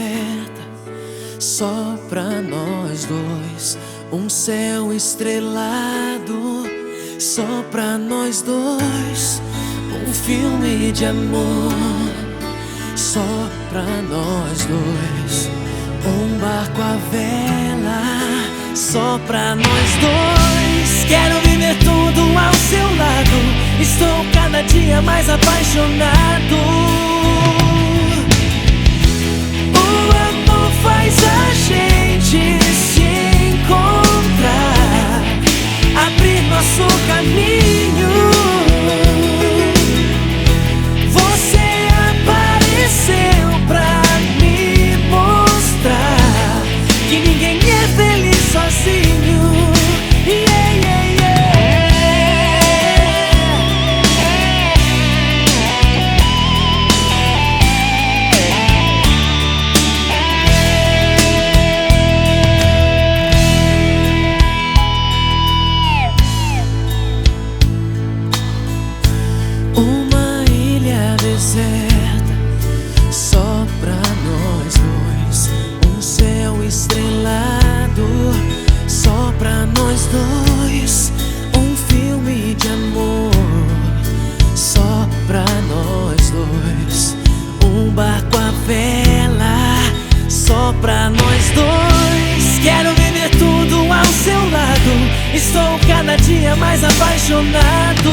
deserta, só pra nós dois. Um céu estrelado, só pra nós dois. Um filme de amor, só pra nós dois. Um barco à vela, só pra nós dois. Quero viver tudo ao seu lado, estou cada dia mais apaixonado. O amor faz a gente se encontrar, abrir nosso caminho. Você apareceu pra me mostrar que ninguém é feliz sozinho. Yeah, yeah, yeah. Uma ilha deserta, só pra nós dois. Um céu estrelado, só pra nós dois. Um filme de amor, só pra nós dois. Um barco à vela, só pra nós dois. Quero viver tudo ao seu lado, estou cada dia mais apaixonado.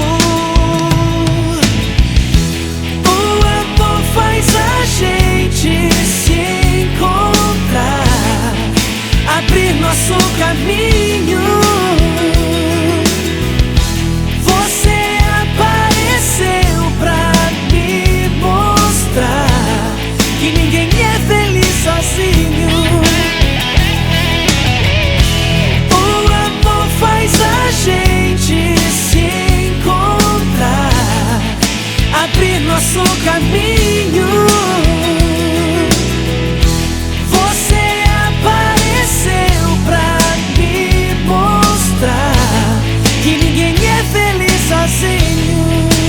Faz a gente se encontrar, abrir nosso caminho. Você apareceu pra me mostrar que ninguém é feliz sozinho. O amor faz a gente se encontrar, abrir nosso caminho. Você apareceu pra me mostrar que ninguém é feliz sozinho.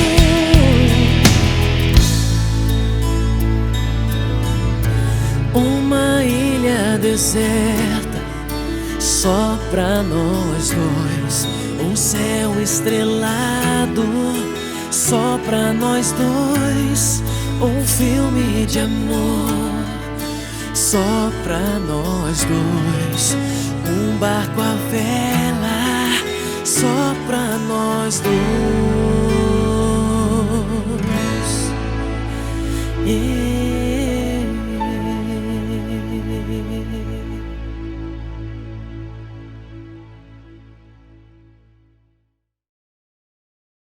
Uma ilha deserta, só pra nós dois. Um céu estrelado, só pra nós dois. Um filme de amor, só pra nós dois. Um barco à vela, só pra nós dois. Yeah.